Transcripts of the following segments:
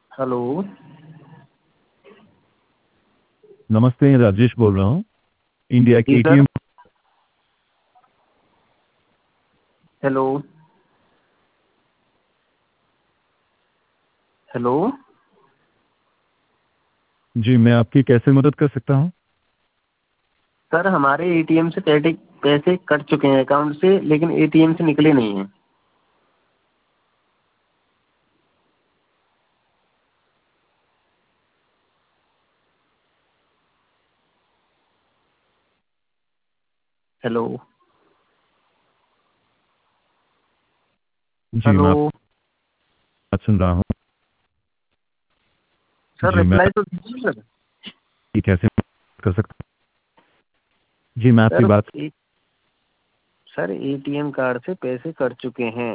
Hello. नमस्ते, राजेश बोल रहा हूँ इंडिया जी के सर। एटीएम। हेलो। हेलो। जी, मैं आपकी कैसे मदद कर सकता हूँ? सर हमारे एटीएम से पैसे पैसे कट चुके हैं अकाउंट से, लेकिन एटीएम से निकले नहीं हैं। हेलो। जी, हेलो। मैं आपकी बात सुन रहा हूँ। सर जी, मैं रिप्लाई तो आपकी दीजिए सर। कैसे मदद कर सकता हूँ? जी, मैं आपकी सर बात। ए, सर एटीएम कार्ड से पैसे कट चुके हैं।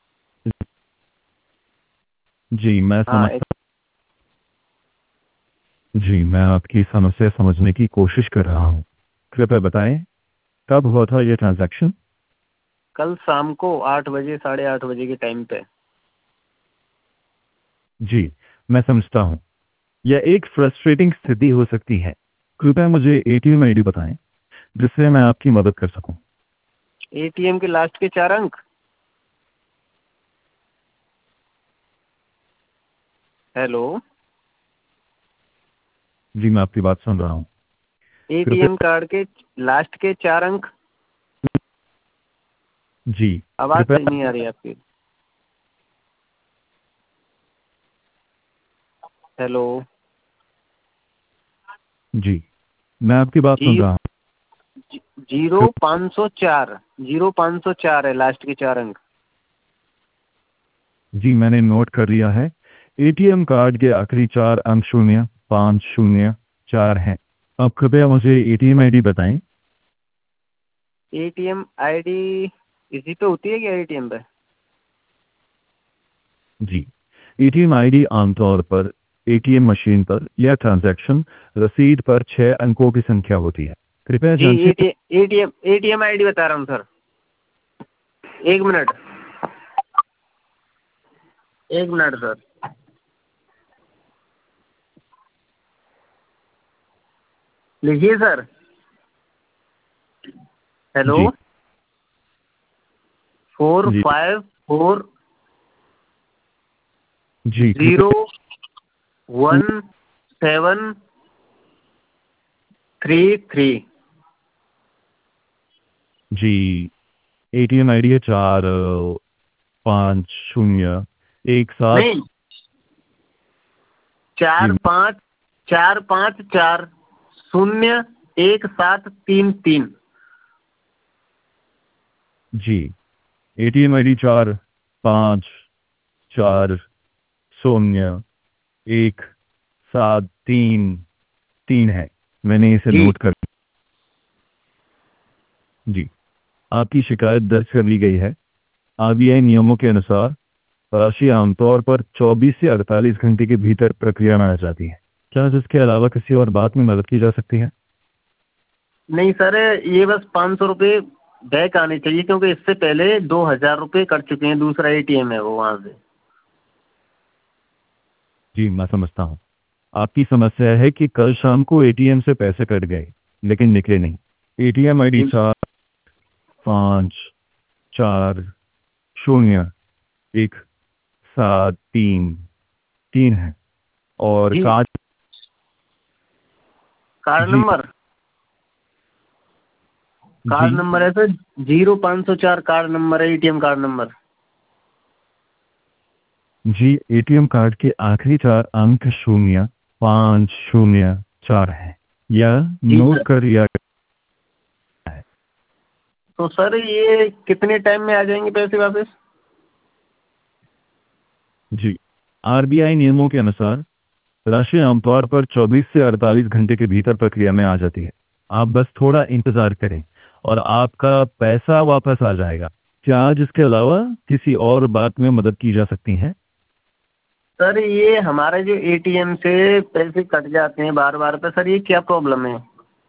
जी, मैं हाँ समझता। जी, मैं आपकी समस्या समझने की कोशिश कर रहा हूँ। कृपया बताएं, कब हुआ था ये ट्रांजैक्शन? कल शाम को 8 बजे, 8:30 बजे के टाइम पे। जी, मैं समझता हूँ। यह एक फ्रस्ट्रेटिंग स्थिति हो सकती है। कृपया मुझे एटीएम आईडी बताएं, जिससे मैं आपकी मदद कर सकूं। एटीएम के लास्ट के 4 अंक। हेलो। जी, मैं आपकी बात सुन रहा हूँ। एटीएम कृपया। कार्ड के लास्ट के 4 अंक। जी, आवाज कृपया। सही नहीं आ रही आपकी। हेलो। जी, मैं आपकी बात सुन जी। रहा हूँ। 0504। 0504 है लास्ट के 4 अंक। जी, मैंने नोट कर लिया है। एटीएम कार्ड के आखिरी 4 अंक 0504 हैं। अब कृपया मुझे एटीएम आईडी बताएं। एटीएम आईडी इसी पे होती है क्या एटीएम पे? जी, एटीएम आईडी आमतौर पर एटीएम मशीन पर या ट्रांजैक्शन रसीद पर 6 अंकों की संख्या होती है। कृपया जी जांचें। एटीएम आईडी बता रहा हूँ सर। 1 मिनट। 1 minute sir. लिखिए सर। हेलो। जी। जी। 454 जी, 0173। जी, एटीएम आईडी है 4501 7। नहीं, जी। 4545401733। जी, एटीएम आईडी 45401733 है। मैंने इसे जी। नोट कर। जी, आपकी शिकायत दर्ज कर ली गई है। आरबीआई नियमों के अनुसार राशि आमतौर पर 24 से 48 घंटे के भीतर प्रक्रिया में आ जाती है। क्या इसके अलावा किसी और बात में मदद की जा सकती है? नहीं सर, ये बस 500 रुपये बैक आने चाहिए, क्योंकि इससे पहले 2000 रुपये कट चुके हैं। दूसरा एटीएम है वो वहाँ से। जी, मैं समझता हूँ। आपकी समस्या है कि कल शाम को एटीएम से पैसे कट गए, लेकिन निकले नहीं। एटीएम आईडी जी 45401733 है और जी। कार्ड। कार्ड जी। नंबर कार्ड जी। नंबर है सर। 0504 कार्ड नंबर है, एटीएम कार्ड नंबर। जी, एटीएम कार्ड के आखिरी 4 अंक 0504 है। यह जी नोट सर। कर लिया गया है। तो सर ये कितने टाइम में आ जाएंगे पैसे वापस? जी, आरबीआई नियमों के अनुसार राशि आमतौर पर 24 से 48 घंटे के भीतर प्रक्रिया में आ जाती है। आप बस थोड़ा इंतजार करें और आपका पैसा वापस आ जाएगा। क्या आज इसके अलावा किसी और बात में मदद की जा सकती है? सर ये हमारे जो एटीएम से पैसे कट जाते हैं बार बार पे, सर ये क्या प्रॉब्लम है?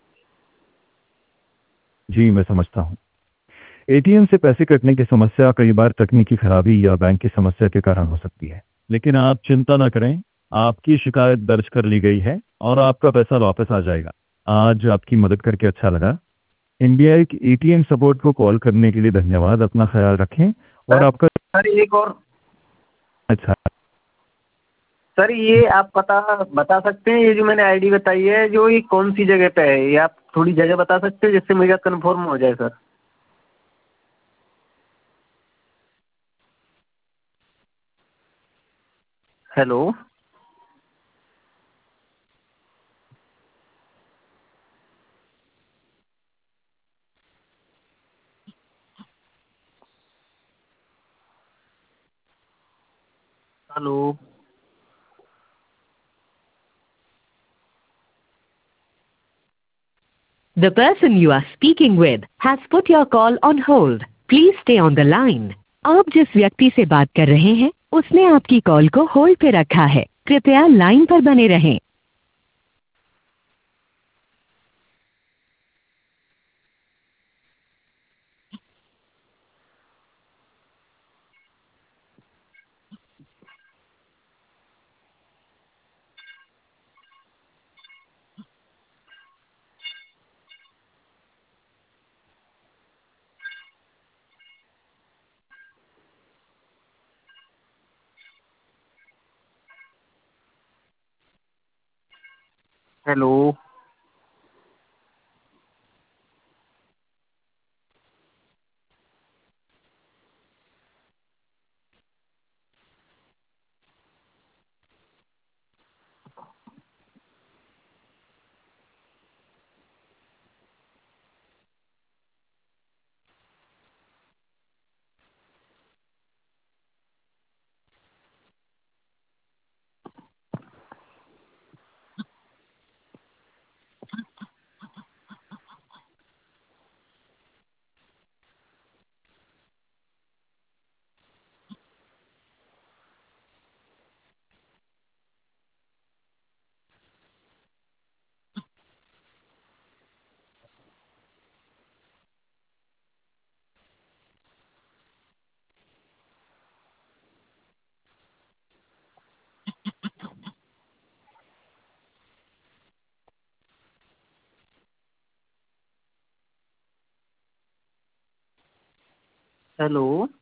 जी, मैं समझता हूँ। एटीएम से पैसे कटने की समस्या कई बार तकनीकी खराबी या बैंक की समस्या के कारण हो सकती है, लेकिन आप चिंता न करें। आपकी शिकायत दर्ज कर ली गई है और आपका पैसा वापस आ जाएगा। आज आपकी मदद करके अच्छा लगा। इंडिया एक एटीएम सपोर्ट को कॉल करने के लिए धन्यवाद। अपना ख्याल रखें और सर आपका सर एक और अच्छा। सर, ये आप पता बता सकते हैं, ये जो मैंने आईडी बताई है जो, ये कौन सी जगह पे है? ये आप थोड़ी जगह बता सकते हैं जिससे मुझे कंफर्म हो जाए sir. Hello. Hello. The person you are speaking with has put your call on hold. Please stay on the line. आप जिस व्यक्ति से बात कर रहे हैं उसने आपकी कॉल को होल्ड पे रखा है। कृपया लाइन पर बने रहें। हेलो। हेलो।